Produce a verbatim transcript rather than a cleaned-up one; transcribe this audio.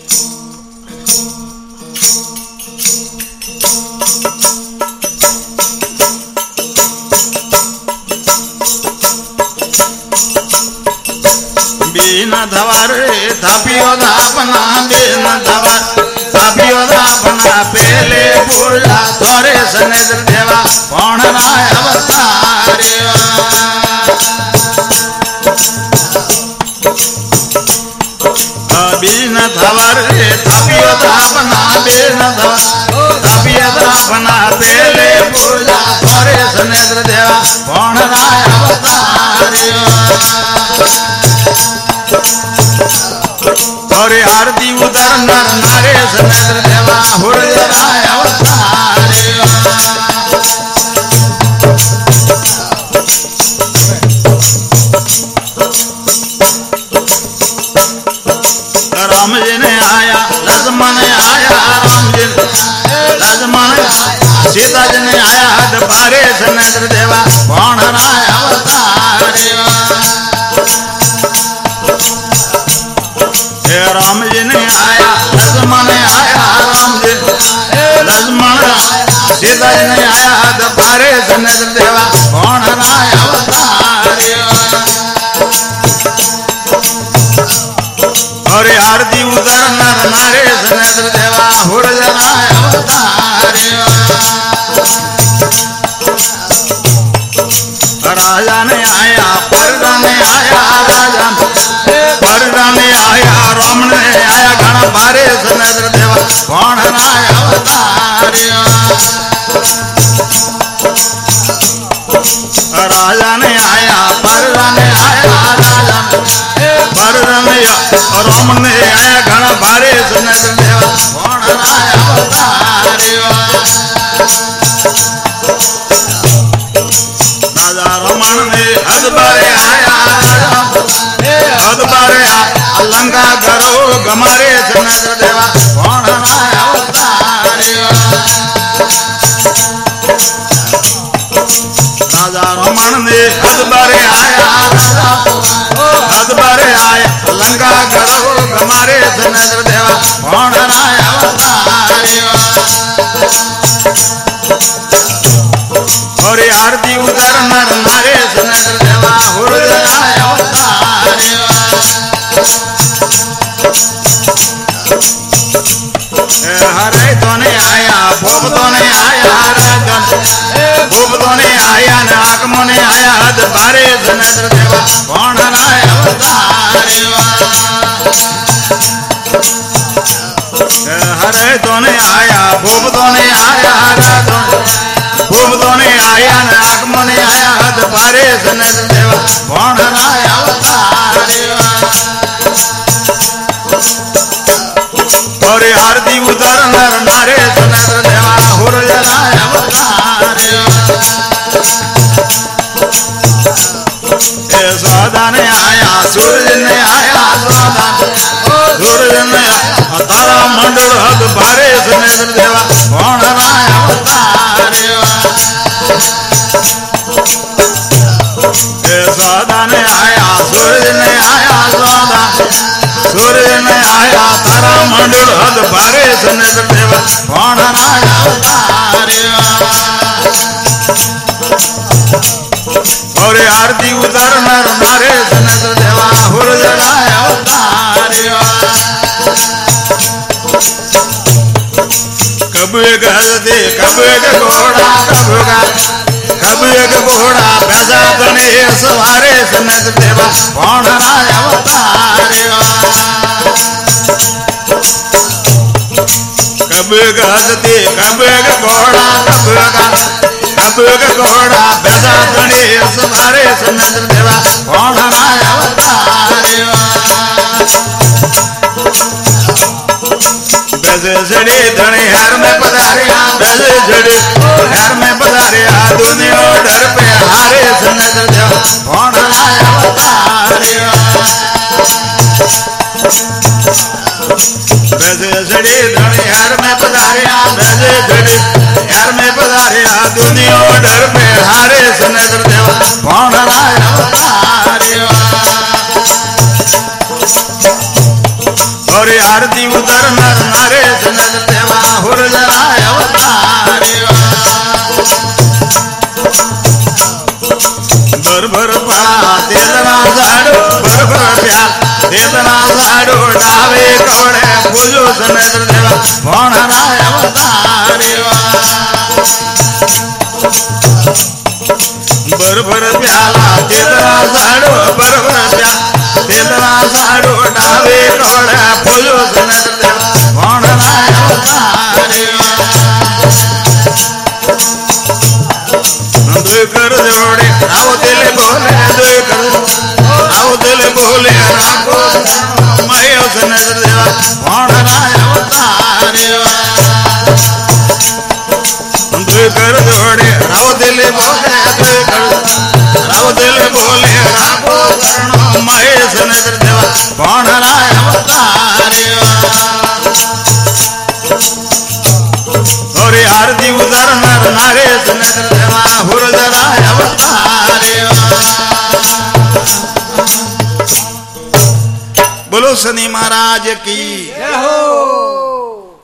बीना धवर धापियो धापना बीना धवर धापियो धापना पेले पूजा थोरे सनेद्र देवा कौन राय अवतारियो बीना धवर धापियो धापना बीना धवर धापियो धापना पेले पूजा थोरे सनेद्र देवा कौन राय अवतारियो और आरती उदर नर नारे सनेद्र देवा हुरजराय अवतारियो राम जी ने आया लक्ष्मण आया राम जी लक्ष्मण सीता जी ने आया दरबारे सनेद्र देवा कौन राय अवतारियो राम जी ने आया लक्ष्मण आया राम जी लक्ष्मण सीता जी ने आया दरबारे सनेद्र देवा कौन राय अवतारियो और आरती उदर नर नारे सनेद्र देवा हुरजराय अवतारियो राजा ने आया परदा ने आया राजा परदा ने आया राम ने आया घना बारे सनेद्र देवा कौन राय अवतारियो राजा ने आया परदा ने आया राजा परदा ने राम ने आया घना बारे सनेद्र देवा कौन राय अवतारियो राजा रमन ने अदबारे आया अदबारे लंका करो गमारे सनेद्र देवा कौन राय अवतारियो राजा रमन ने अदबारे आया अदबारे आया लंका करो गमारे सनेद्र देवा कौन राय अवतारियो और आरती उदर नर नारे सनेद्र देवा हुरजराय अवतारियो हरे तो ने आया भोग तो ने आया राजन भोग तो ने आया नागमो ने आया दरबारे सनेद्र देवा कौन राय अवतारियो हरे तो ने आया भोग तो ने आया राजन भोग तो ने आया नागमो ने आया दरबारे सनेद्र देवा कौन राय अवतारियो और आरती उदर नर नारे सनेद्र देवा हुरजराय अवतारियो सौदा ने आया सूरज ने आया सौदा सूरज ने तारा मंडल हद बारे सनेद्र देवा कौन राय अवतारियो सौदा ने आया सूरज ने आया सौदा सूरज ने आया तारा मंडल हद बारे सनेद्र देवा कौन राय अवतारियो और आरती उदर नर नारे सनेद्र देवा हुरजराय अवतारियो कब एक हजते कब एक घोड़ा कब कब एक घोड़ा पैसा गणे सवारे सनेद्र देवा कौन राय अवतारियो कब एक हजते कब एक घोड़ा कब कब एक घोड़ा पैसा गणे सवारे सनेद्र देवा कौन राय अवतारियो बैसे झड़े धने हर में पधारिया बैसे झड़े हर में पधारिया दुनिया डर पे हारे सनेद्र देवा कौन राय अवतारियो बैसे झड़े धने हर में पधारिया बैसे झड़े हर में पधारिया दुनिया डर पे हारे सनेद्र देवा कौन राय अवतारियो और आरती उतरणार नरेश नर देवा हुरजराय अवतारे भरभर पळा देतना झाडो भरभर प्याल देतना झाडो डावे कवडे पूजो सनेत्र देवा भोणराय अवतारे भरभर प्याला देतना झाडो भरभर प्याल देतना झाडो डावे कवडे पूजो सनेत्र देवा भोणराय अवतारे दुई कर जोड़े राव दिल बोले दुई कर राव दिल बोले राको मयो सनेत्र देवा भोणराय अवतारे दुई कर जोड़े राव दिल बोले दुई कर राव दिल बोले राको मयो सनेत्र देवा भोणराय अवतारे और आरती उतरणार नारेश नर देवा हुरजराय अवतारे बोलो शनि महाराज की जय हो।